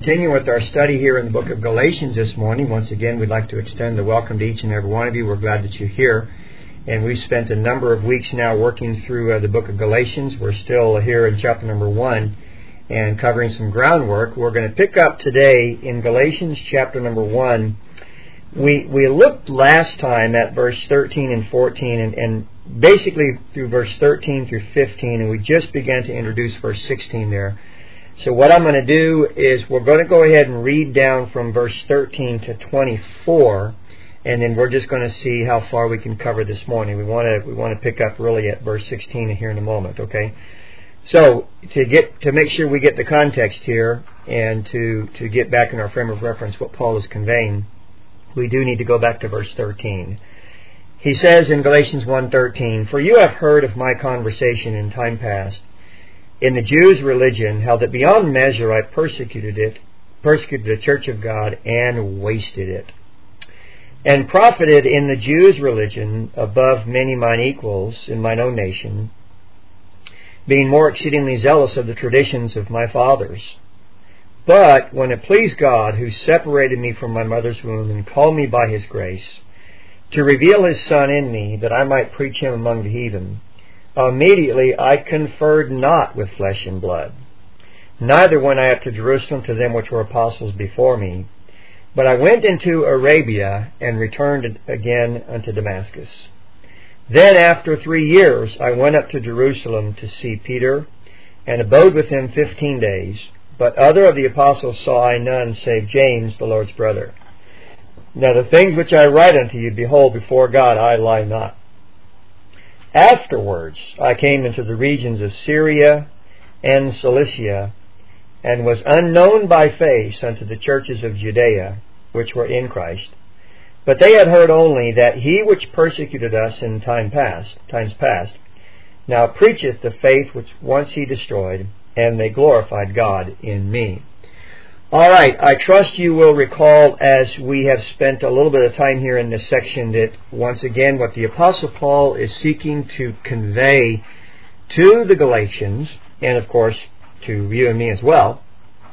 Continue with our study here in the book of Galatians this morning. Once again, we'd like to extend the welcome to each and every one of you. We're glad that you're here. And we've spent a number of weeks now working through the book of Galatians. We're still here in chapter number 1 and covering some groundwork. We're going to pick up today in Galatians chapter number 1. We looked last time at verse 13 and 14 and basically through verse 13 through 15, and we just began to introduce verse 16 there. So what I'm going to do is we're going to go ahead and read down from verse 13 to 24, and then we're just going to see how far we can cover this morning. We want to pick up really at verse 16 here in a moment, okay? So to make sure we get the context here and to get back in our frame of reference what Paul is conveying, we do need to go back to verse 13. He says in Galatians 1:13, "For you have heard of my conversation in time past, in the Jews' religion, how that beyond measure I persecuted the church of God, and wasted it, and profited in the Jews' religion above many mine equals in mine own nation, being more exceedingly zealous of the traditions of my fathers. But when it pleased God, who separated me from my mother's womb, and called me by His grace, to reveal His Son in me, that I might preach Him among the heathen, immediately I conferred not with flesh and blood, neither went I up to Jerusalem to them which were apostles before me, but I went into Arabia, and returned again unto Damascus. Then after 3 years I went up to Jerusalem to see Peter, and abode with him 15 days, but other of the apostles saw I none, save James, the Lord's brother. Now the things which I write unto you, behold, before God I lie not. Afterwards I came into the regions of Syria and Cilicia, and was unknown by face unto the churches of Judea, which were in Christ. But they had heard only that he which persecuted us in times past, now preacheth the faith which once he destroyed, and they glorified God in me." All right, I trust you will recall, as we have spent a little bit of time here in this section, that once again what the Apostle Paul is seeking to convey to the Galatians, and of course to you and me as well,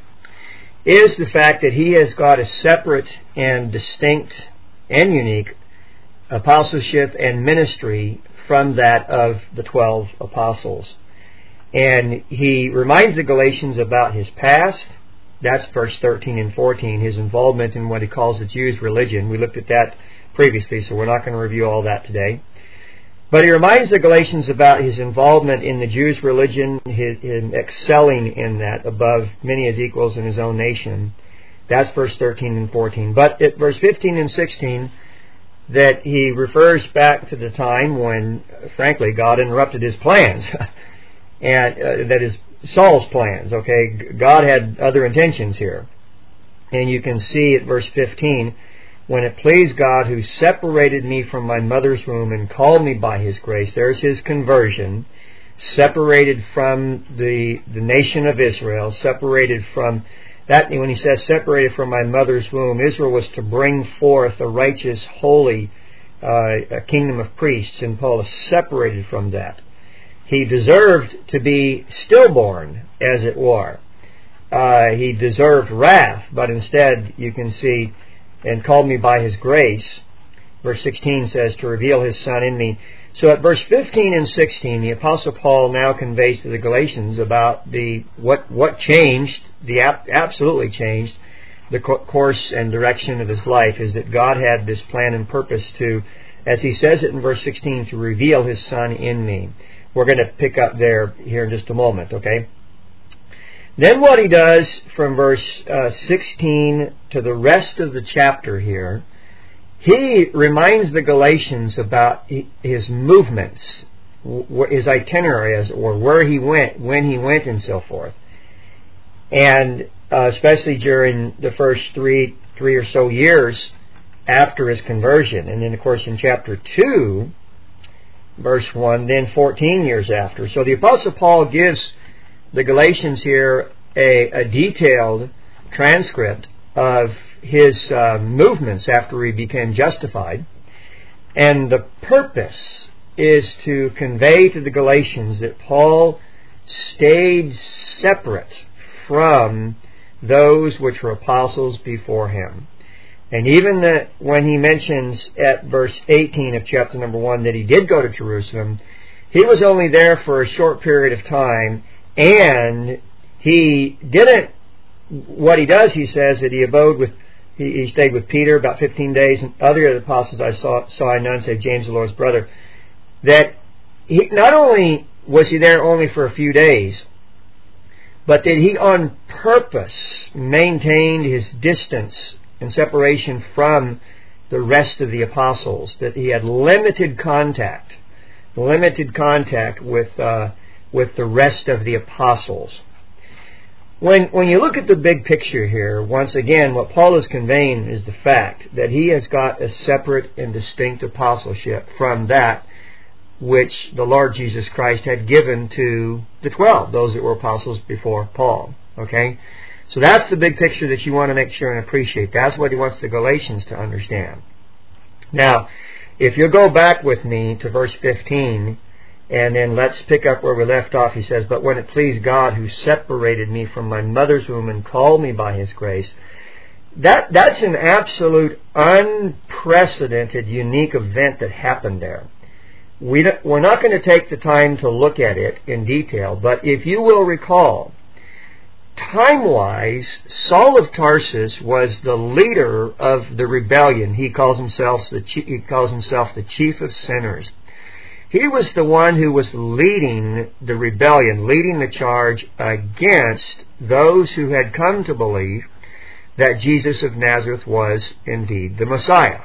is the fact that he has got a separate and distinct and unique apostleship and ministry from that of the 12 apostles. And he reminds the Galatians about his past. That's verse 13 and 14, his involvement in what he calls the Jews' religion. We looked at that previously, so we're not going to review all that today. But he reminds the Galatians about his involvement in the Jews' religion, him excelling in that above many his equals in his own nation. That's verse 13 and 14. But at verse 15 and 16, that he refers back to the time when, frankly, God interrupted his plans. And that is Saul's plans, okay? God had other intentions here. And you can see at verse 15, "When it pleased God, who separated me from my mother's womb, and called me by His grace." There's his conversion. Separated from the nation of Israel. Separated from that. When he says separated from my mother's womb, Israel was to bring forth a righteous, holy a kingdom of priests. And Paul is separated from that. He deserved to be stillborn, as it were. He deserved wrath, but instead, you can see, "and called me by His grace." Verse 16 says, "to reveal His Son in me." So at verse 15 and 16, the Apostle Paul now conveys to the Galatians about what changed, absolutely changed, the course and direction of his life, is that God had this plan and purpose to, as he says it in verse 16, to reveal His Son in me. We're going to pick up there here in just a moment, okay? Then what he does from verse 16 to the rest of the chapter here, he reminds the Galatians about his movements, his itinerary, or where he went, when he went, and so forth. And especially during the first three or so years after his conversion. And then, of course, in chapter 2, verse 1, then 14 years after. So the Apostle Paul gives the Galatians here a detailed transcript of his movements after he became justified. And the purpose is to convey to the Galatians that Paul stayed separate from those which were apostles before him. And even when he mentions at verse 18 of chapter number 1 that he did go to Jerusalem, he was only there for a short period of time, and he didn't, what he does, he says that he stayed with Peter about 15 days, and other apostles I saw I none save James the Lord's brother, that he, not only was he there only for a few days, but that he on purpose maintained his distance and separation from the rest of the apostles, that he had limited contact with the rest of the apostles. When you look at the big picture here, once again, what Paul is conveying is the fact that he has got a separate and distinct apostleship from that which the Lord Jesus Christ had given to the 12, those that were apostles before Paul. Okay? So that's the big picture that you want to make sure and appreciate. That's what he wants the Galatians to understand. Now, if you'll go back with me to verse 15, and then let's pick up where we left off. He says, "But when it pleased God who separated me from my mother's womb and called me by his grace," that's an absolute unprecedented, unique event that happened there. We're not going to take the time to look at it in detail, but if you will recall, time-wise, Saul of Tarsus was the leader of the rebellion. He calls himself the chief of sinners. He was the one who was leading the rebellion, leading the charge against those who had come to believe that Jesus of Nazareth was indeed the Messiah.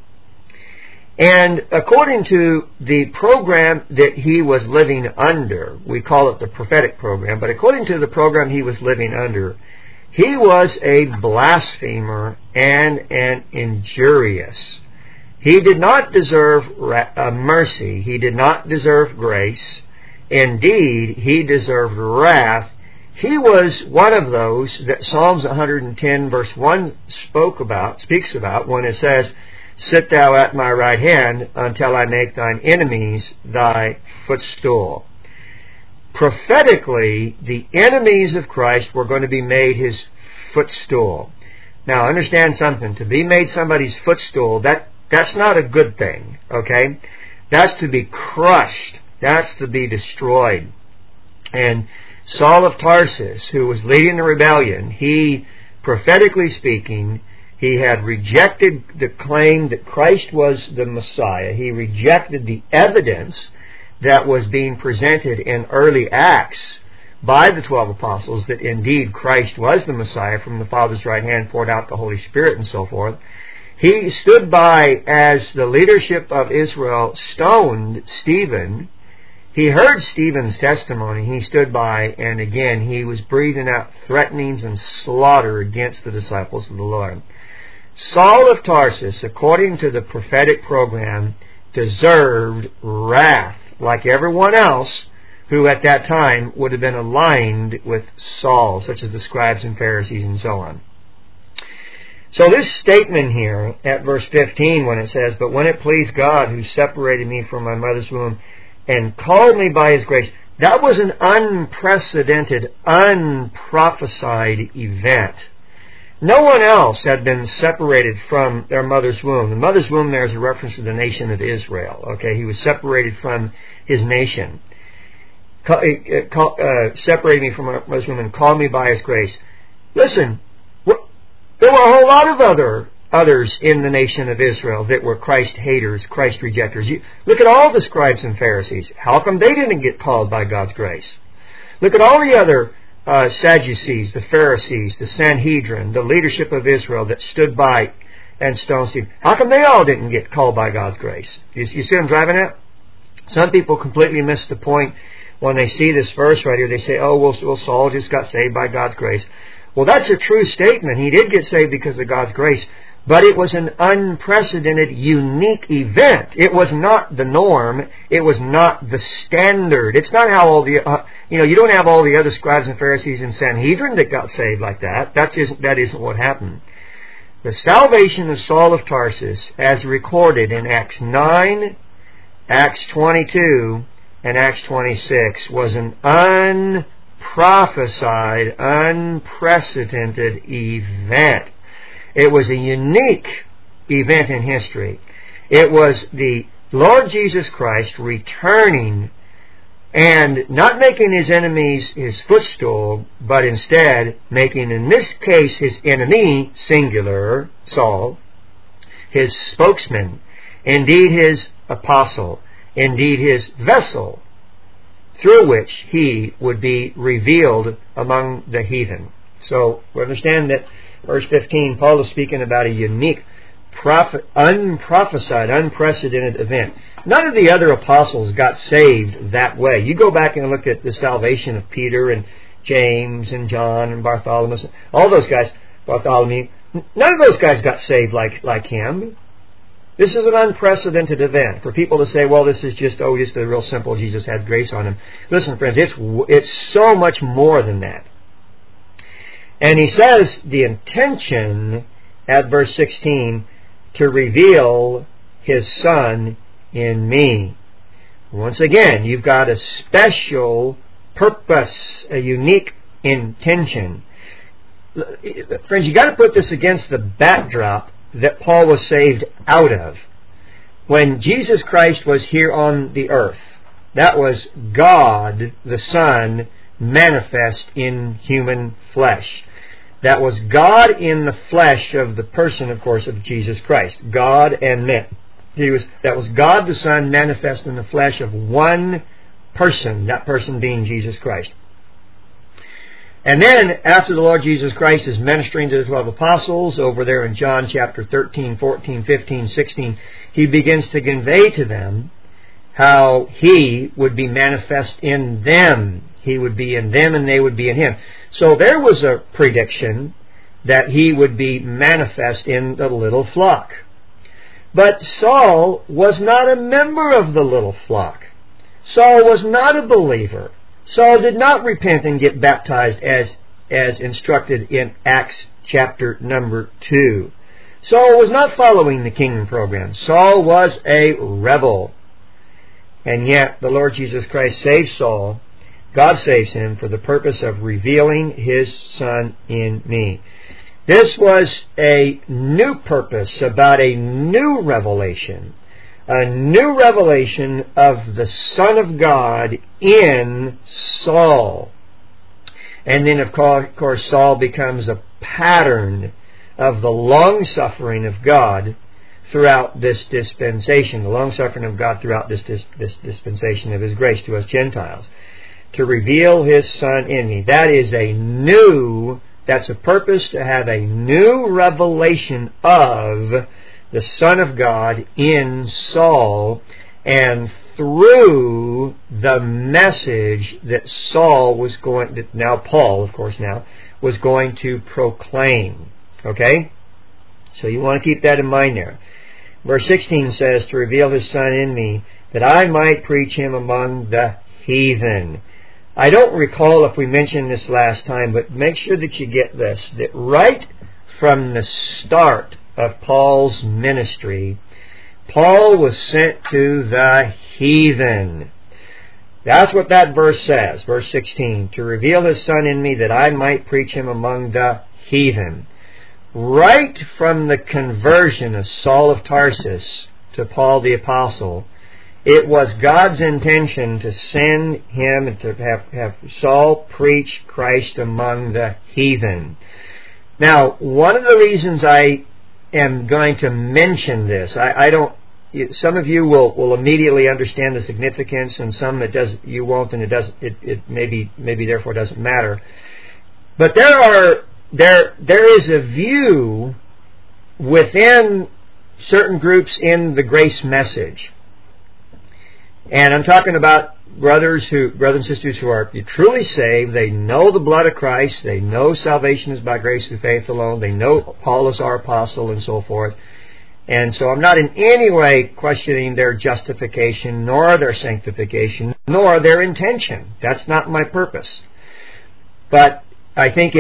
And according to the program that he was living under, we call it the prophetic program, but according to the program he was living under, he was a blasphemer and an injurious. He did not deserve mercy. He did not deserve grace. Indeed, he deserved wrath. He was one of those that Psalms 110 verse 1 speaks about when it says, "Sit thou at my right hand until I make thine enemies thy footstool." Prophetically, the enemies of Christ were going to be made his footstool. Now, understand something. To be made somebody's footstool, that's not a good thing, okay? That's to be crushed. That's to be destroyed. And Saul of Tarsus, who was leading the rebellion, he, prophetically speaking, he had rejected the claim that Christ was the Messiah. He rejected the evidence that was being presented in early Acts by the 12 apostles that indeed Christ was the Messiah, from the Father's right hand poured out the Holy Spirit and so forth. He stood by as the leadership of Israel stoned Stephen. He heard Stephen's testimony. He stood by, and again he was breathing out threatenings and slaughter against the disciples of the Lord. Saul of Tarsus, according to the prophetic program, deserved wrath like everyone else who at that time would have been aligned with Saul, such as the scribes and Pharisees and so on. So this statement here at verse 15, when it says, "But when it pleased God who separated me from my mother's womb and called me by his grace," that was an unprecedented, unprophesied event. No one else had been separated from their mother's womb. The mother's womb there is a reference to the nation of Israel. Okay, he was separated from his nation. Separated me from my mother's womb and called me by his grace. Listen, there were a whole lot of others in the nation of Israel that were Christ haters, Christ rejectors. Look at all the scribes and Pharisees. How come they didn't get called by God's grace? Look at all the other Sadducees, the Pharisees, the Sanhedrin, the leadership of Israel that stood by and stoned Stephen. How come they all didn't get called by God's grace? You see what I'm driving at? Some people completely miss the point when they see this verse right here. They say, "Oh, well, Saul just got saved by God's grace." Well, that's a true statement. He did get saved because of God's grace, but it was an unprecedented, unique event. It was not the norm. It was not the standard. It's not how all the, you don't have all the other scribes and Pharisees and Sanhedrin that got saved like that. That isn't what happened. The salvation of Saul of Tarsus, as recorded in Acts 9, Acts 22, and Acts 26, was an prophesied, unprecedented event. It was a unique event in history. It was the Lord Jesus Christ returning and not making his enemies his footstool, but instead making, in this case, his enemy, singular, Saul, his spokesman, indeed his apostle, indeed his vessel, through which he would be revealed among the heathen. So we understand that verse 15, Paul is speaking about a unique, unprophesied, unprecedented event. None of the other apostles got saved that way. You go back and look at the salvation of Peter and James and John and Bartholomew, all those guys, Bartholomew, none of those guys got saved like him. This is an unprecedented event. For people to say, well, this is just a real simple, Jesus had grace on him. Listen, friends, it's so much more than that. And he says the intention at verse 16 to reveal his Son in me. Once again, you've got a special purpose, a unique intention. Friends, you've got to put this against the backdrop that Paul was saved out of. When Jesus Christ was here on the earth, that was God the Son manifest in human flesh. That was God in the flesh of the person, of course, of Jesus Christ. God and man. That was God the Son manifest in the flesh of one person, that person being Jesus Christ. And then, after the Lord Jesus Christ is ministering to the 12 apostles, over there in John chapter 13, 14, 15, 16, he begins to convey to them how he would be manifest in them. He would be in them and they would be in him. So there was a prediction that he would be manifest in the little flock. But Saul was not a member of the little flock. Saul was not a believer. Saul did not repent and get baptized as instructed in Acts chapter number 2. Saul was not following the kingdom program. Saul was a rebel. And yet the Lord Jesus Christ saves Saul. God saves him for the purpose of revealing his Son in me. This was a new purpose about a new revelation. A new revelation of the Son of God in Saul. And then, of course, Saul becomes a pattern of the long-suffering of God throughout this dispensation. The long-suffering of God throughout this dispensation of His grace to us Gentiles. To reveal His Son in me. That's a purpose, to have a new revelation of the Son of God in Saul, and through the message that Paul, of course, was going to proclaim. Okay? So you want to keep that in mind there. Verse 16 says, to reveal His Son in me, that I might preach Him among the heathen. I don't recall if we mentioned this last time, but make sure that you get this, that right from the start of Paul's ministry, Paul was sent to the heathen. That's what that verse says, verse 16, to reveal His Son in me that I might preach Him among the heathen. Right from the conversion of Saul of Tarsus to Paul the Apostle, it was God's intention to send him and to have Saul preach Christ among the heathen. Now, one of the reasons I am going to mention this, some of you will immediately understand the significance, and some you won't, and it maybe therefore doesn't matter. But there is a view within certain groups in the grace message. And I'm talking about brothers and sisters who are truly saved. They know the blood of Christ. They know salvation is by grace through faith alone. They know Paul is our apostle and so forth. And so I'm not in any way questioning their justification, nor their sanctification, nor their intention. That's not my purpose. But I think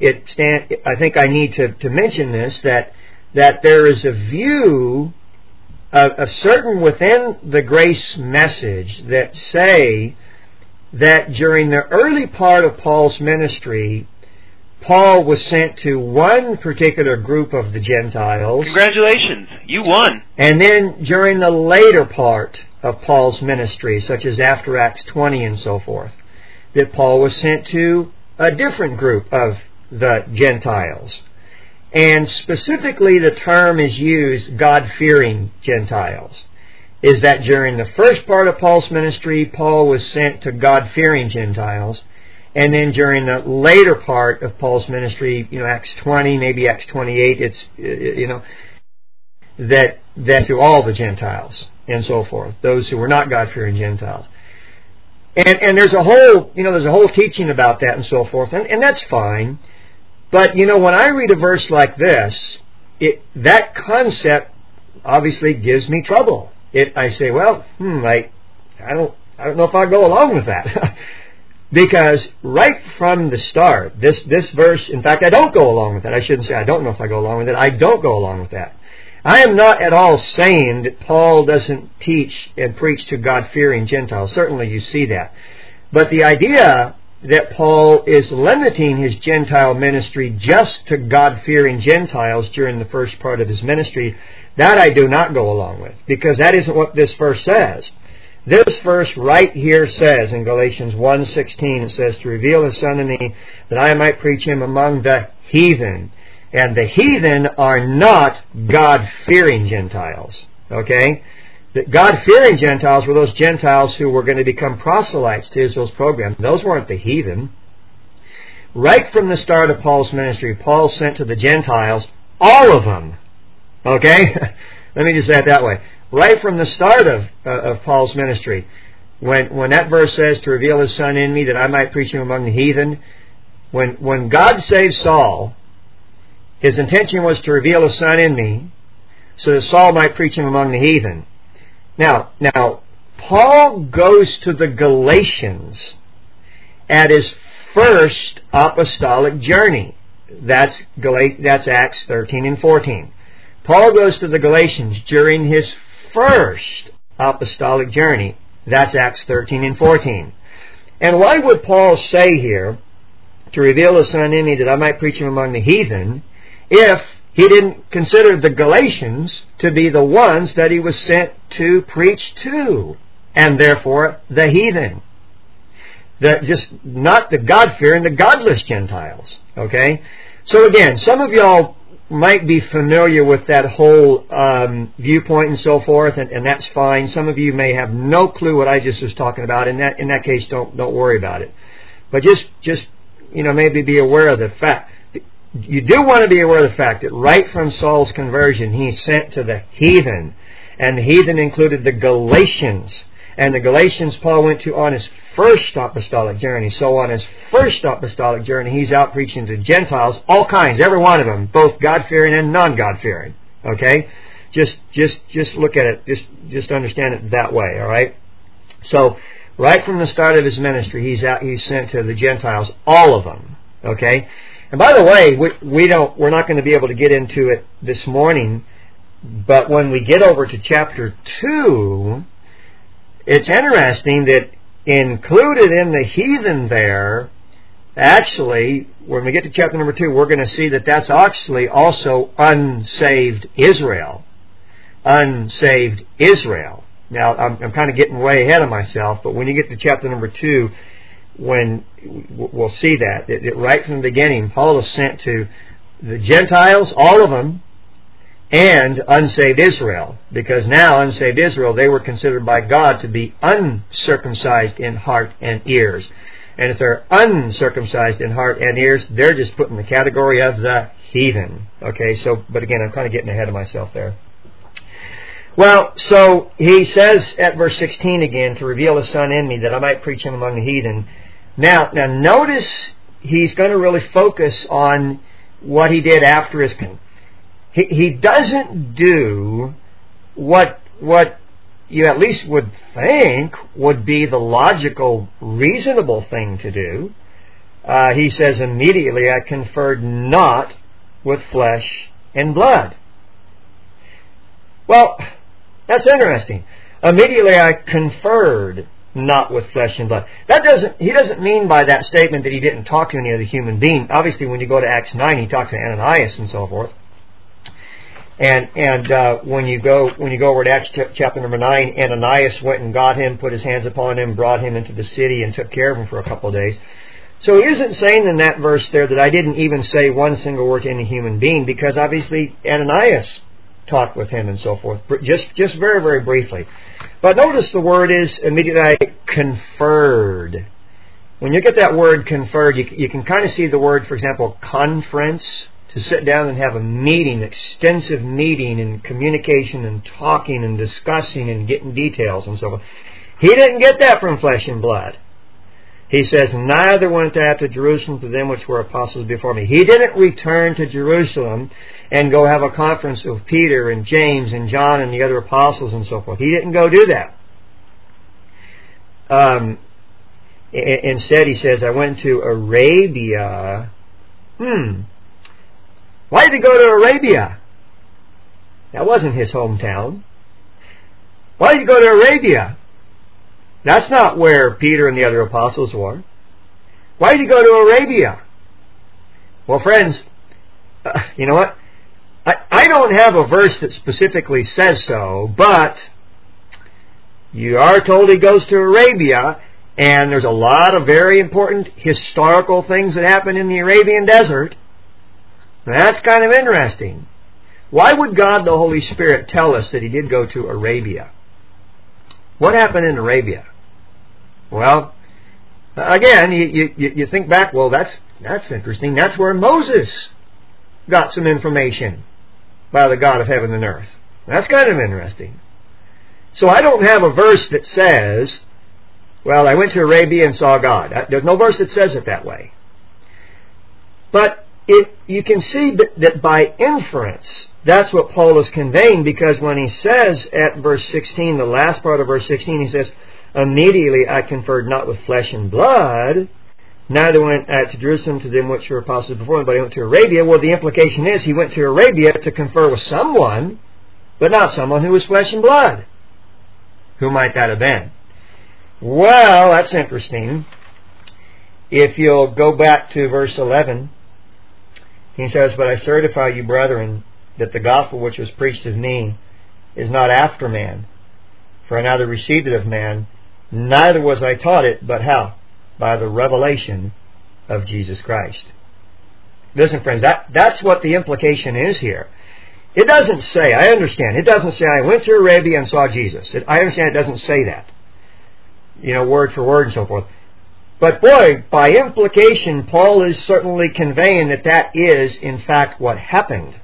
I think I need to mention this, that there is a view of certain within the grace message that say that during the early part of Paul's ministry, Paul was sent to one particular group of the Gentiles. Congratulations, you won. And then during the later part of Paul's ministry, such as after Acts 20 and so forth, that Paul was sent to a different group of the Gentiles. And specifically the term is used, God-fearing Gentiles, is that during the first part of Paul's ministry, Paul was sent to God-fearing Gentiles. And then during the later part of Paul's ministry, Acts 20, maybe Acts 28, it's, that to all the Gentiles and so forth, those who were not God-fearing Gentiles. And there's a whole teaching about that and so forth, and that's fine. But, when I read a verse like this, that concept obviously gives me trouble. I say, well, I don't know if I'll go along with that. Because right from the start, this verse, in fact, I don't go along with that. I shouldn't say I don't know if I go along with it. I don't go along with that. I am not at all saying that Paul doesn't teach and preach to God-fearing Gentiles. Certainly you see that. But the idea that Paul is limiting his Gentile ministry just to God-fearing Gentiles during the first part of his ministry, that I do not go along with, because that isn't what this verse says. This verse right here says in Galatians 1:16, it says, to reveal His Son to me, that I might preach Him among the heathen. And the heathen are not God-fearing Gentiles. Okay? The God-fearing Gentiles were those Gentiles who were going to become proselytes to Israel's program. Those weren't the heathen. Right from the start of Paul's ministry, Paul sent to the Gentiles, all of them. Okay? Let me just say it that way. Right from the start of Paul's ministry, when that verse says, to reveal His Son in me, that I might preach Him among the heathen, when God saved Saul, His intention was to reveal His Son in me, so that Saul might preach Him among the heathen. Now, Paul goes to the Galatians at his first apostolic journey. That's Acts 13 and 14. Paul goes to the Galatians during his first apostolic journey. That's Acts 13 and 14. And why would Paul say here, to reveal His Son in me, that I might preach Him among the heathen, if he didn't consider the Galatians to be the ones that he was sent to preach to, and therefore the heathen? Just not the God-fearing, the godless Gentiles. Okay? So again, some of y'all might be familiar with that whole viewpoint and so forth, and that's fine. Some of you may have no clue what I just was talking about. In that case, don't worry about it. But just maybe be aware of the fact. You do want to be aware of the fact that right from Saul's conversion, he's sent to the heathen. And the heathen included the Galatians. And the Galatians Paul went to on his first apostolic journey. So on his first apostolic journey, he's out preaching to Gentiles, all kinds, every one of them, both God-fearing and non-God-fearing. Okay? Just look at it. Just understand it that way, all right? So, right from the start of his ministry, he's sent to the Gentiles, all of them. Okay? And by the way, we're not going to be able to get into it this morning, but when we get over to chapter 2, it's interesting that included in the heathen there, actually, when we get to chapter number 2, we're going to see that that's actually also unsaved Israel. Unsaved Israel. Now, I'm kind of getting way ahead of myself, but when you get to chapter number 2, when we'll see that right from the beginning, Paul is sent to the Gentiles, all of them, and unsaved Israel, because now unsaved Israel, they were considered by God to be uncircumcised in heart and ears. And if they're uncircumcised in heart and ears, they're just put in the category of the heathen. Okay, so, but again, I'm kind of getting ahead of myself there. Well, so he says at verse 16 again, to reveal His Son in me, that I might preach Him among the heathen. Now notice he's going to really focus on what he did after his coming. He doesn't do what you at least would think would be the logical, reasonable thing to do. He says, immediately I conferred not with flesh and blood. Well, that's interesting. Immediately I conferred. not with flesh and blood. He doesn't mean by that statement that he didn't talk to any other human being. Obviously, when you go to Acts 9, he talked to Ananias and so forth. And when you go over to Acts chapter number 9, Ananias went and got him, put his hands upon him, brought him into the city, and took care of him for a couple of days. So he isn't saying in that verse there that I didn't even say one single word to any human being, because obviously Ananias talked with him and so forth, just very, very briefly. But notice the word is immediately conferred. When you get that word conferred, you can kind of see the word, for example, conference, to sit down and have a meeting, extensive meeting and communication and talking and discussing and getting details and so forth. He didn't get that from flesh and blood. He says, neither went I up to Jerusalem to them which were apostles before me. He didn't return to Jerusalem and go have a conference with Peter and James and John and the other apostles and so forth. He didn't go do that. Instead, he says, I went to Arabia. Why did he go to Arabia? That wasn't his hometown. Why did he go to Arabia? That's not where Peter and the other apostles were. Why did he go to Arabia? Well, friends, you know what? I don't have a verse that specifically says so, but you are told he goes to Arabia, and there's a lot of very important historical things that happen in the Arabian desert. That's kind of interesting. Why would God the Holy Spirit tell us that he did go to Arabia? What happened in Arabia? Well, again, you think back, well, that's interesting. That's where Moses got some information by the God of heaven and earth. That's kind of interesting. So I don't have a verse that says, well, I went to Arabia and saw God. There's no verse that says it that way. But you can see that by inference, that's what Paul is conveying, because when he says at verse 16, the last part of verse 16, he says, immediately I conferred not with flesh and blood, neither went I to Jerusalem to them which were apostles before me, but I went to Arabia. Well, the implication is he went to Arabia to confer with someone, but not someone who was flesh and blood. Who might that have been? Well, that's interesting. If you'll go back to verse 11, he says, but I certify you, brethren, that the gospel which was preached of me is not after man. For I neither received it of man, neither was I taught it, but how? By the revelation of Jesus Christ. Listen, friends, that's what the implication is here. It doesn't say, I understand, it doesn't say I went to Arabia and saw Jesus. I understand it doesn't say that. Word for word and so forth. But boy, by implication, Paul is certainly conveying that is, in fact, what happened.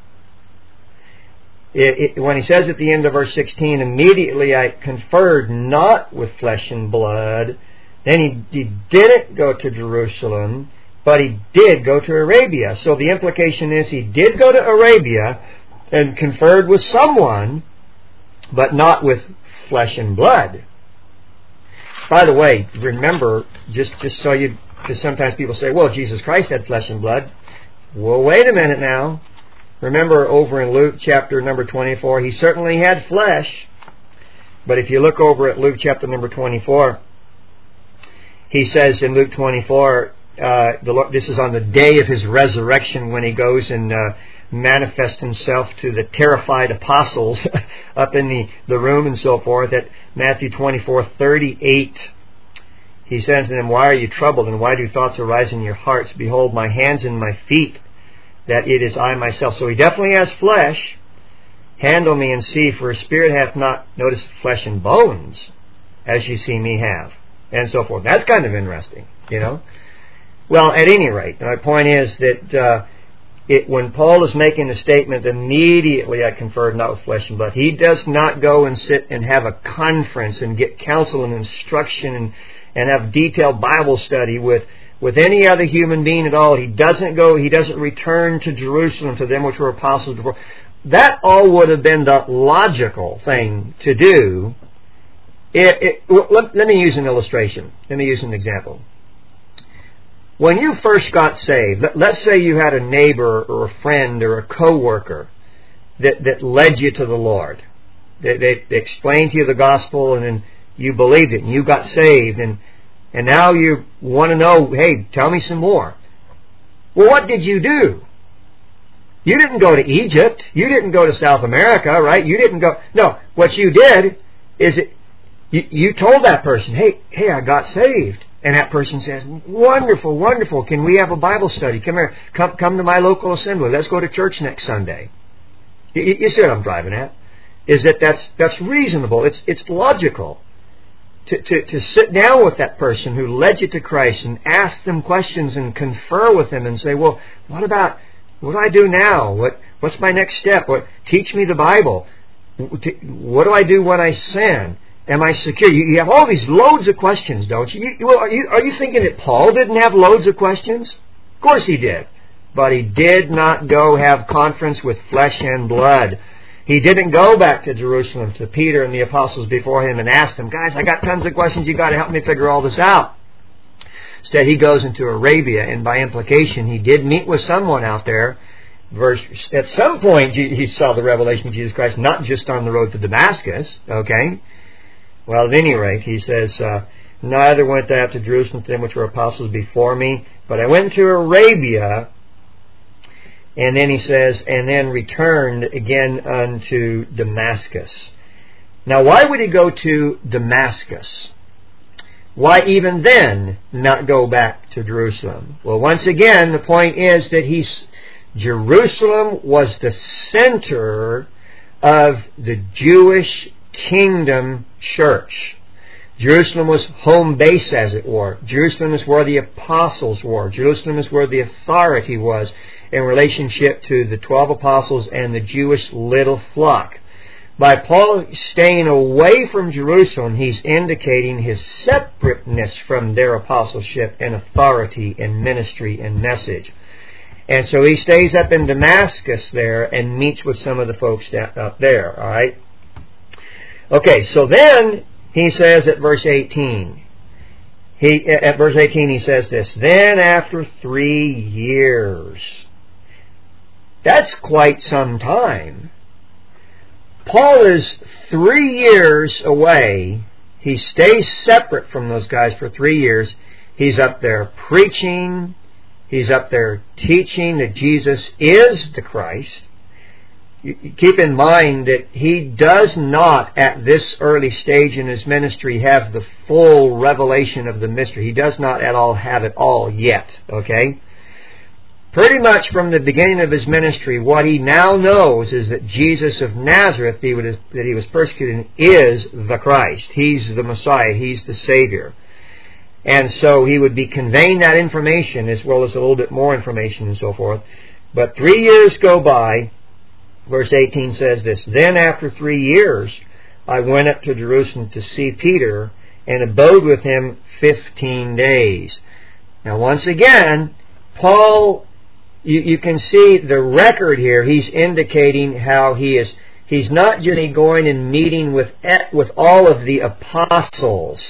When he says at the end of verse 16, immediately I conferred not with flesh and blood, then he didn't go to Jerusalem, but he did go to Arabia. So the implication is he did go to Arabia and conferred with someone, but not with flesh and blood. By the way, remember, just so because sometimes people say, well, Jesus Christ had flesh and blood. Well, wait a minute now. Remember over in Luke chapter number 24, he certainly had flesh. But if you look over at Luke chapter number 24, he says in Luke 24, this is on the day of his resurrection when he goes and manifests himself to the terrified apostles up in the room and so forth. At Matthew 24:38, he said to them, why are you troubled, and why do thoughts arise in your hearts? Behold, my hands and my feet, that it is I myself. So he definitely has flesh. Handle me and see, for a spirit hath not, notice, flesh and bones, as you see me have, and so forth. That's kind of interesting, Well, at any rate, my point is that when Paul is making the statement, immediately I conferred not with flesh and blood, he does not go and sit and have a conference and get counsel and instruction and have detailed Bible study with any other human being at all. He doesn't return to Jerusalem to them which were apostles before. That all would have been the logical thing to do. Let me use an illustration. Let me use an example. When you first got saved, let's say you had a neighbor or a friend or a coworker that led you to the Lord. They explained to you the gospel, and then you believed it and you got saved, and now you want to know, hey, tell me some more. Well, what did you do? You didn't go to Egypt. You didn't go to South America, right? You didn't go. No, what you did is you told that person, hey, I got saved. And that person says, wonderful, wonderful. Can we have a Bible study? Come here. Come to my local assembly. Let's go to church next Sunday. You see what I'm driving at? Is that's reasonable. It's logical to sit down with that person who led you to Christ and ask them questions and confer with them and say, well, what do I do now? What's my next step? Teach me the Bible. What do I do when I sin? Am I secure? You have all these loads of questions, don't you? Are you thinking that Paul didn't have loads of questions? Of course he did. But he did not go have conference with flesh and blood. He didn't go back to Jerusalem to Peter and the apostles before him and ask them, guys, I got tons of questions. You got to help me figure all this out. Instead, he goes into Arabia, and by implication, he did meet with someone out there. At some point, he saw the revelation of Jesus Christ, not just on the road to Damascus, okay? Well, at any rate, he says, neither went I up to Jerusalem to them which were apostles before me, but I went to Arabia. And then he says, and then returned again unto Damascus. Now, why would he go to Damascus? Why even then not go back to Jerusalem? Well, once again, the point is that Jerusalem was the center of the Jewish kingdom church. Jerusalem was home base, as it were. Jerusalem is where the apostles were. Jerusalem is where the authority was in relationship to the 12 apostles and the Jewish little flock. By Paul staying away from Jerusalem, he's indicating his separateness from their apostleship and authority and ministry and message. And so he stays up in Damascus there and meets with some of the folks up there, all right? Okay, so then he says at verse 18, he says this, then after 3 years. That's quite some time. Paul is 3 years away. He stays separate from those guys for 3 years. He's up there preaching. He's up there teaching that Jesus is the Christ. Keep in mind that he does not, at this early stage in his ministry, have the full revelation of the mystery. He does not at all have it all yet, okay? Pretty much from the beginning of his ministry, what he now knows is that Jesus of Nazareth, that he was persecuting, is the Christ. He's the Messiah. He's the Savior. And so he would be conveying that information as well as a little bit more information and so forth. But 3 years go by. Verse 18 says this, then after 3 years I went up to Jerusalem to see Peter and abode with him 15 days. Now once again, Paul, you can see the record here. He's indicating how he's not just going and meeting with all of the apostles.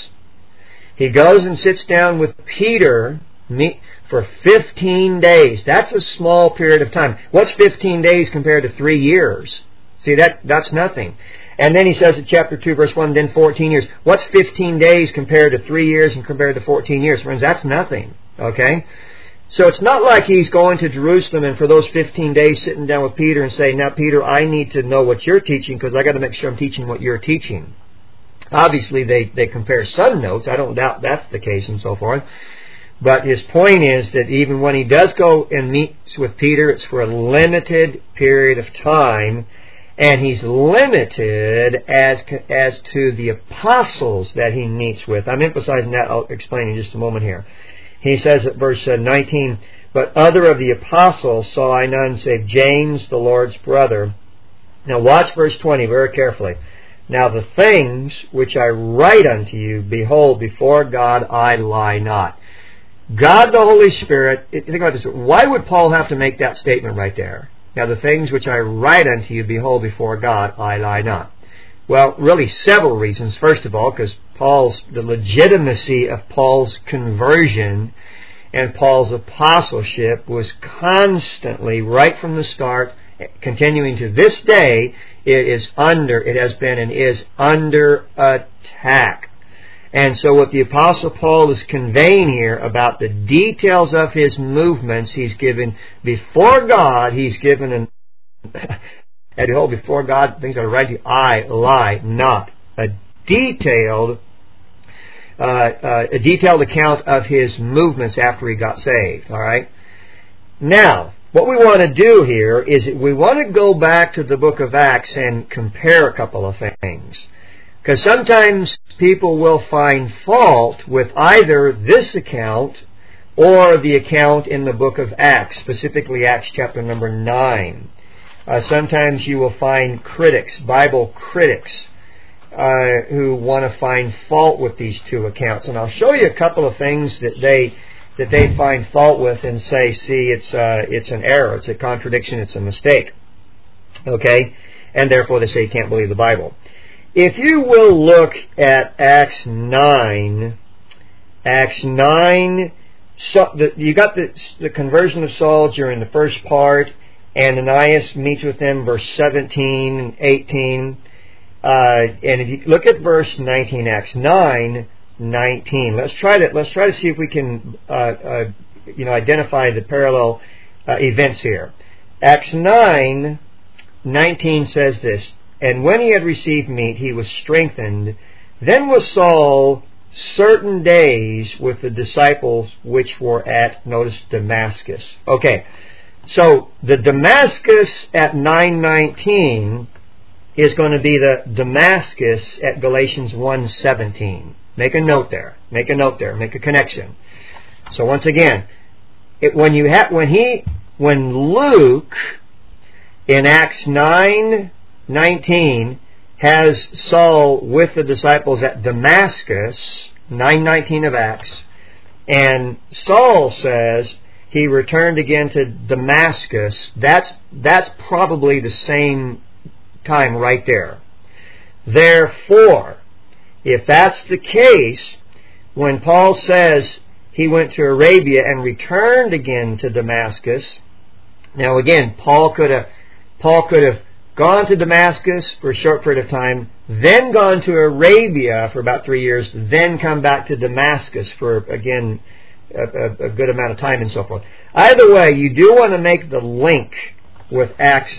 He goes and sits down with Peter for 15 days. That's a small period of time. What's 15 days compared to 3 years? See, that's nothing. And then he says in chapter 2, verse 1, then 14 years. What's 15 days compared to 3 years and compared to 14 years? Friends, that's nothing. Okay? So it's not like he's going to Jerusalem and for those 15 days sitting down with Peter and saying, now Peter, I need to know what you're teaching because I got to make sure I'm teaching what you're teaching. Obviously, they compare some notes. I don't doubt that's the case and so forth. But his point is that even when he does go and meets with Peter, it's for a limited period of time, and he's limited as to the apostles that he meets with. I'm emphasizing that. I'll explain in just a moment here. He says at verse 19, but other of the apostles saw I none save James, the Lord's brother. Now watch verse 20 very carefully. Now the things which I write unto you, behold, before God I lie not. God the Holy Spirit, think about this, why would Paul have to make that statement right there? Now the things which I write unto you, behold, before God I lie not. Well, really several reasons. First of all, because the legitimacy of Paul's conversion and Paul's apostleship was constantly, right from the start, continuing to this day, it has been and is under attack. And so what the Apostle Paul is conveying here about the details of his movements, he's given before God, he's given an and behold, before God, things are right, I lie not. A detailed account of his movements after he got saved. All right. Now, what we want to do here is we want to go back to the book of Acts and compare a couple of things. Because sometimes people will find fault with either this account or the account in the book of Acts, specifically Acts chapter number 9. Sometimes you will find critics, Bible critics, who want to find fault with these two accounts. And I'll show you a couple of things that they find fault with and say, see, it's an error, it's a contradiction, it's a mistake. Okay? And therefore they say you can't believe the Bible. If you will look at Acts 9, so you got the conversion of Saul during the first part. Ananias meets with him, verse 17 and 18. And if you look at verse 19, Acts 9:19. Let's try to see if we can identify the parallel events here. Acts 9:19 says this, and when he had received meat, he was strengthened. Then was Saul certain days with the disciples which were at, notice, Damascus. Okay. So, the Damascus at 9:19 is going to be the Damascus at Galatians 1:17. Make a note there. Make a connection. So once again, when Luke in Acts 9:19 has Saul with the disciples at Damascus, 9:19 of Acts, and Saul says he returned again to Damascus, that's probably the same time right there. Therefore, if that's the case, when Paul says he went to Arabia and returned again to Damascus, now again, Paul could have gone to Damascus for a short period of time, then gone to Arabia for about 3 years, then come back to Damascus for, again, a good amount of time and so forth. Either way, you do want to make the link with Acts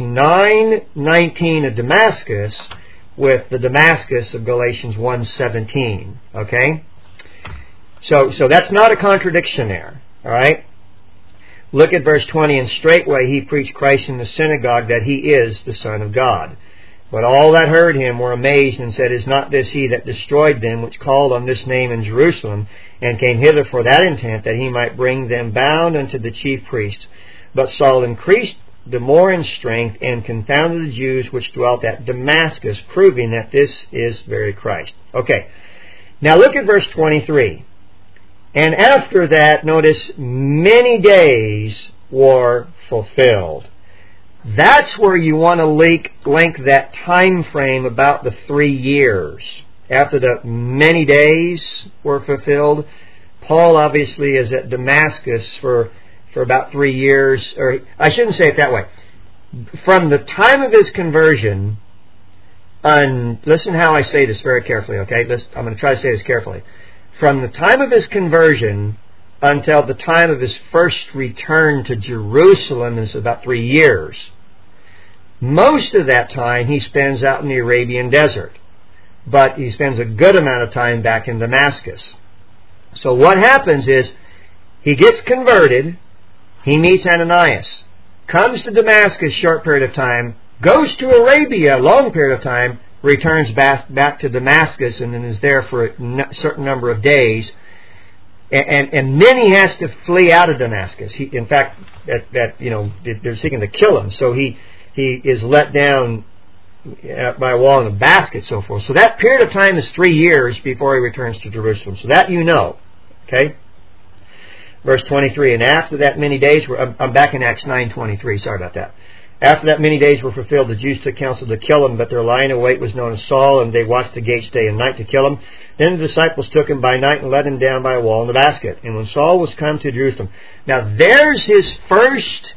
9:19 of Damascus with the Damascus of Galatians 1:17. Okay? So that's not a contradiction there. Alright? Look at verse 20. And straightway he preached Christ in the synagogue that he is the Son of God. But all that heard him were amazed and said, is not this he that destroyed them which called on this name in Jerusalem, and came hither for that intent, that he might bring them bound unto the chief priests? But Saul increased the more in strength, and confounded the Jews which dwelt at Damascus, proving that this is very Christ. Okay, now look at verse 23. And after that, notice, many days were fulfilled. That's where you want to link that time frame about the 3 years. After the many days were fulfilled, Paul obviously is at Damascus for about 3 years, or I shouldn't say it that way. From the time of his conversion, and listen how I say this very carefully, okay? I'm going to try to say this carefully. From the time of his conversion until the time of his first return to Jerusalem is about 3 years. Most of that time he spends out in the Arabian desert, but he spends a good amount of time back in Damascus. So what happens is he gets converted, he meets Ananias, comes to Damascus short period of time, goes to Arabia long period of time, returns back to Damascus, and then is there for a certain number of days. And then he has to flee out of Damascus. In fact, they're seeking to kill him. So he is let down by a wall in a basket, so forth. So that period of time is 3 years before he returns to Jerusalem. So that you know. Okay? Verse 23, and after that many days were... I'm back in Acts 9:23, sorry about that. After that many days were fulfilled, the Jews took counsel to kill him, but their lying in wait was known as Saul, and they watched the gates day and night to kill him. Then the disciples took him by night and let him down by a wall in the basket. And when Saul was come to Jerusalem... Now there's his first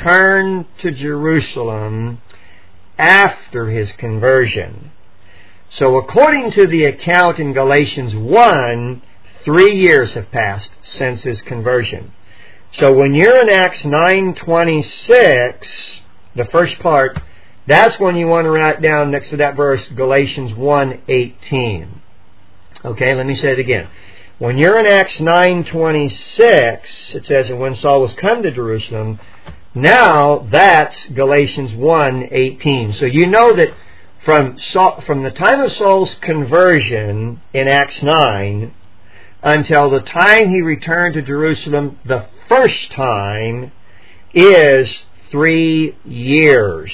return to Jerusalem after his conversion. So according to the account in Galatians 1, 3 years have passed since his conversion. So when you're in Acts 9:26, the first part, that's when you want to write down next to that verse Galatians 1:18. Okay, let me say it again. When you're in Acts 9:26, it says, and when Saul was come to Jerusalem, now that's Galatians 1:18. So you know that from the time of Saul's conversion in Acts 9 until the time he returned to Jerusalem the first time is 3 years.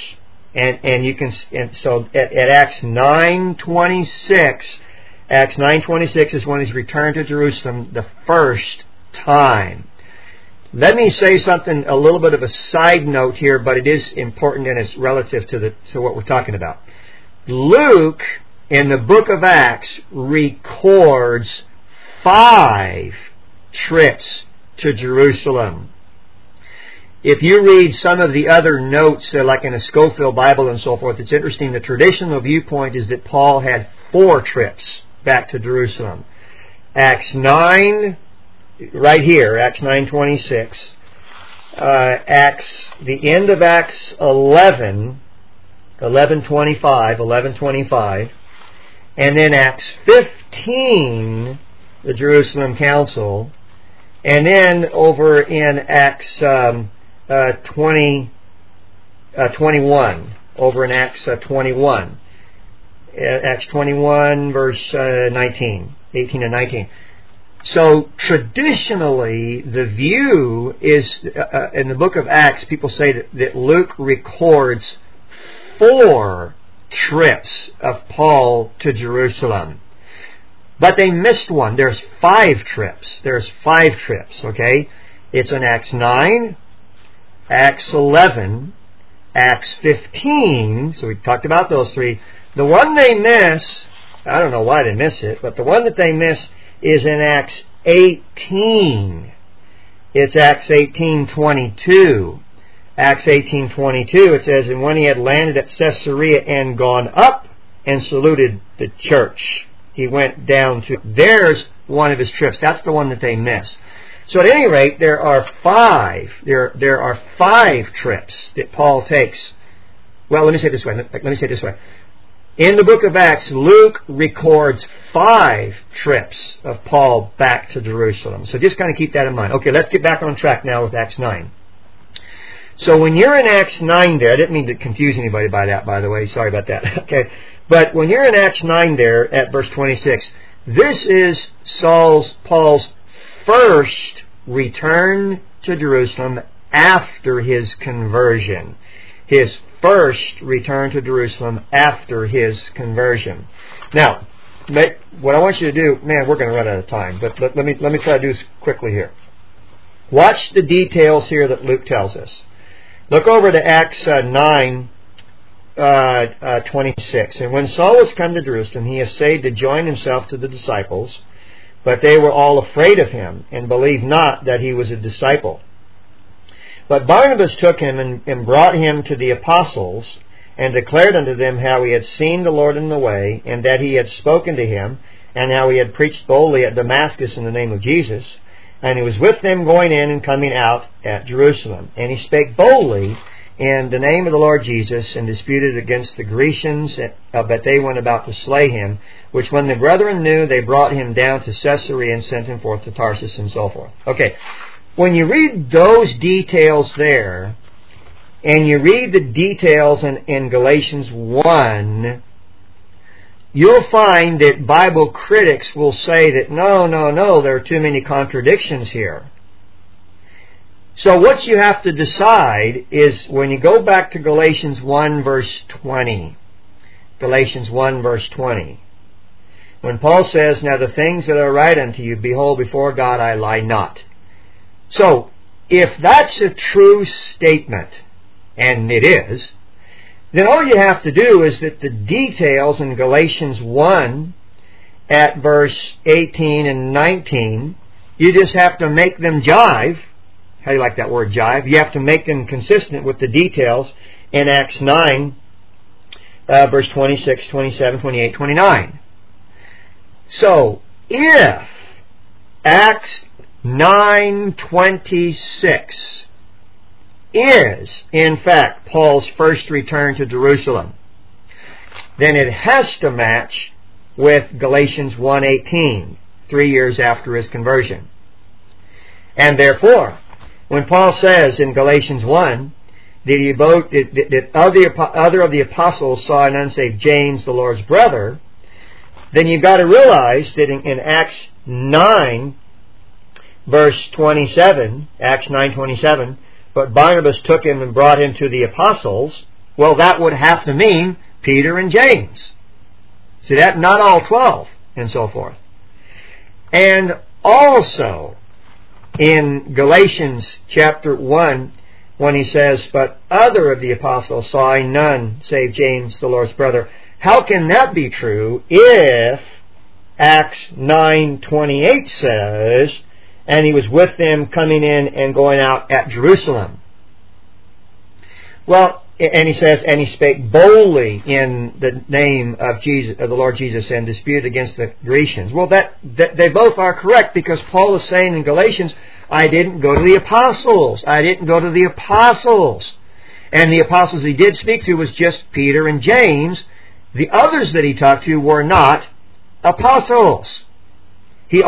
So at Acts 9:26 is when he's returned to Jerusalem the first time. Let me say something, a little bit of a side note here, but it is important and it's relative to what we're talking about. Luke, in the book of Acts, records 5 trips to Jerusalem. If you read some of the other notes, like in a Scofield Bible and so forth, it's interesting. The traditional viewpoint is that Paul had 4 trips back to Jerusalem. Acts 9, right here, Acts 9:26. The end of Acts 11:25, and then Acts 15, the Jerusalem Council, and then over in Acts 21, over in Acts 21. Acts 21, verse 18 and 19. So traditionally, the view is, in the book of Acts, people say that Luke records 4 trips of Paul to Jerusalem. But they missed one. There's 5 trips. Okay? It's in Acts 9, Acts 11, Acts 15. So we talked about those 3. The one they miss, I don't know why they miss it, but the one that they miss is in Acts 18. It's Acts 18:22. Acts 18:22, it says, and when he had landed at Caesarea and gone up and saluted the church, he went down to... There's one of his trips. That's the one that they miss. So at any rate, there are 5. There are 5 trips that Paul takes. Well, let me say it this way. In the book of Acts, Luke records 5 trips of Paul back to Jerusalem. So just kind of keep that in mind. Okay, let's get back on track now with Acts 9. So when you're in Acts 9 there, I didn't mean to confuse anybody by that, by the way. Sorry about that. Okay. But when you're in Acts 9 there at verse 26, this is Paul's first return to Jerusalem after his conversion. His first return to Jerusalem after his conversion. Now, what I want you to do, man, we're going to run out of time, but let me try to do this quickly here. Watch the details here that Luke tells us. Look over to Acts 9:26. And when Saul was come to Jerusalem, he essayed to join himself to the disciples, but they were all afraid of him, and believed not that he was a disciple. But Barnabas took him and brought him to the apostles, and declared unto them how he had seen the Lord in the way, and that he had spoken to him, and how he had preached boldly at Damascus in the name of Jesus. And he was with them going in and coming out at Jerusalem. And he spake boldly in the name of the Lord Jesus, and disputed against the Grecians, but they went about to slay him, which when the brethren knew, they brought him down to Caesarea, and sent him forth to Tarsus, and so forth. Okay, when you read those details there, and you read the details in Galatians 1, you'll find that Bible critics will say that no, there are too many contradictions here. So what you have to decide is when you go back to Galatians 1 verse 20. Galatians 1 verse 20. When Paul says, now the things that are right unto you, behold, before God I lie not. So, if that's a true statement, and it is, then all you have to do is that the details in Galatians 1 at verse 18 and 19, you just have to make them jive. How do you like that word, jive? You have to make them consistent with the details in Acts 9, verse 26, 27, 28, 29. So, if Acts 9:26 is, in fact, Paul's first return to Jerusalem, then it has to match with Galatians 1:18, 3 years after his conversion. And therefore, when Paul says in Galatians 1 that other of the apostles saw an unsaved James, the Lord's brother, then you've got to realize that in Acts 9, verse 27, Acts 9:27, but Barnabas took him and brought him to the apostles, well, that would have to mean Peter and James. See that? Not all 12, and so forth. And also, in Galatians chapter 1, when he says, but other of the apostles saw I none save James, the Lord's brother. How can that be true if Acts 9:28 says, and he was with them coming in and going out at Jerusalem? Well, and he says, and he spake boldly in the name of Jesus, of the Lord Jesus, and disputed against the Grecians. Well, that they both are correct, because Paul is saying in Galatians, I didn't go to the apostles. I didn't go to the apostles. And the apostles he did speak to was just Peter and James. The others that he talked to were not apostles. He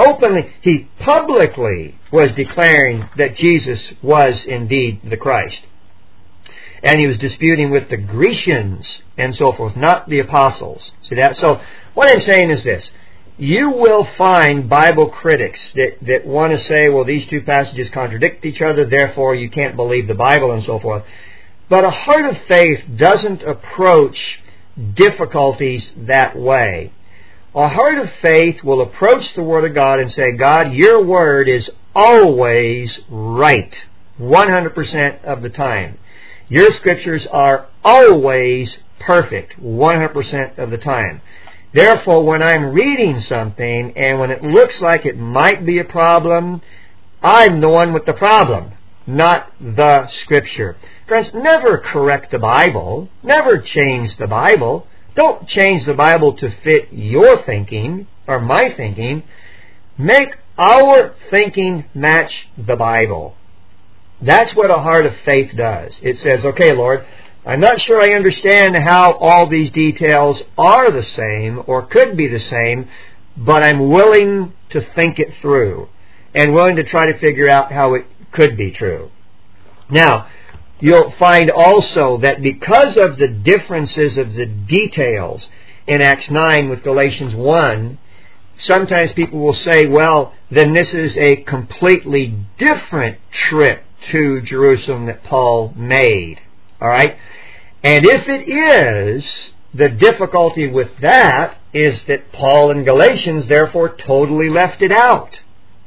publicly was declaring that Jesus was indeed the Christ. And he was disputing with the Grecians and so forth, not the apostles. See that? So what I'm saying is this. You will find Bible critics that want to say, well, these two passages contradict each other, therefore you can't believe the Bible and so forth. But a heart of faith doesn't approach difficulties that way. A heart of faith will approach the Word of God and say, God, your Word is always right, 100% of the time. Your Scriptures are always perfect, 100% of the time. Therefore, when I'm reading something and when it looks like it might be a problem, I'm the one with the problem, not the Scripture. Friends, never correct the Bible. Never change the Bible. Don't change the Bible to fit your thinking or my thinking. Make our thinking match the Bible. That's what a heart of faith does. It says, okay, Lord, I'm not sure I understand how all these details are the same or could be the same, but I'm willing to think it through and willing to try to figure out how it could be true. Now, you'll find also that because of the differences of the details in Acts 9 with Galatians 1, sometimes people will say, well, then this is a completely different trip to Jerusalem that Paul made. All right? And if it is, the difficulty with that is that Paul in Galatians therefore totally left it out.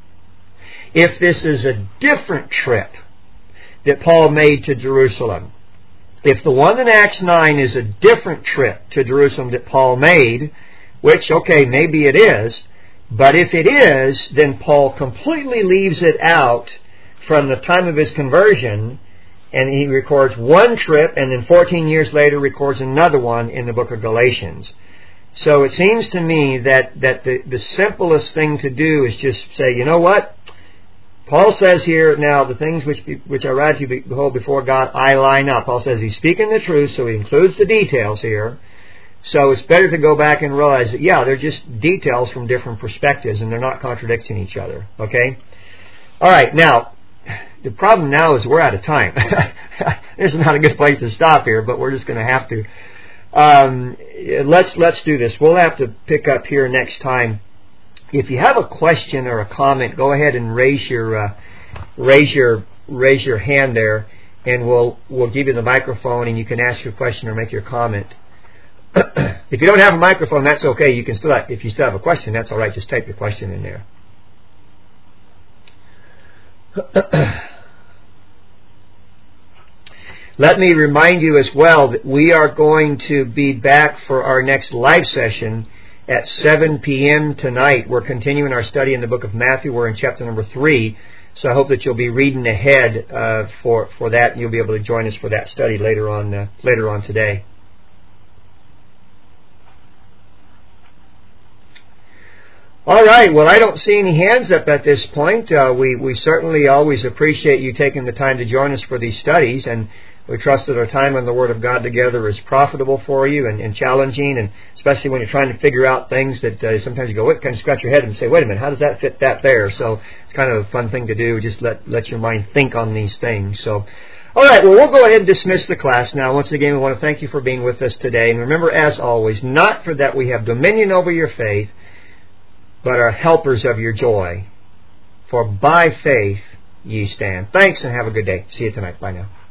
If this is a different trip that Paul made to Jerusalem, if the one in Acts 9 is a different trip to Jerusalem that Paul made, which, okay, maybe it is, but if it is, then Paul completely leaves it out from the time of his conversion, and he records one trip, and then 14 years later records another one in the book of Galatians. So it seems to me that the simplest thing to do is just say, you know what? Paul says here, now the things which I write to you, behold, before God, I line up. Paul says he's speaking the truth, so he includes the details here. So it's better to go back and realize that, yeah, they're just details from different perspectives, and they're not contradicting each other. Okay? All right, now, the problem now is we're out of time. This is not a good place to stop here, but we're just going to have to. Let's do this. We'll have to pick up here next time. If you have a question or a comment, go ahead and raise your hand there, and we'll give you the microphone, and you can ask your question or make your comment. If you don't have a microphone, that's okay. You can still, if you still have a question, that's all right. Just type your question in there. Let me remind you as well that we are going to be back for our next live session at 7 p.m. tonight. We're continuing our study in the book of Matthew. We're in chapter number 3. So I hope that you'll be reading ahead for that, and you'll be able to join us for that study later on today. All right. Well, I don't see any hands up at this point. We certainly always appreciate you taking the time to join us for these studies, and we trust that our time on the Word of God together is profitable for you and challenging, and especially when you're trying to figure out things that sometimes you go, what, kind of scratch your head and say, wait a minute, how does that fit that there? So it's kind of a fun thing to do, just let your mind think on these things. So, all right, well, we'll go ahead and dismiss the class now. Once again, we want to thank you for being with us today. And remember, as always, not for that we have dominion over your faith, but are helpers of your joy. For by faith ye stand. Thanks, and have a good day. See you tonight. Bye now.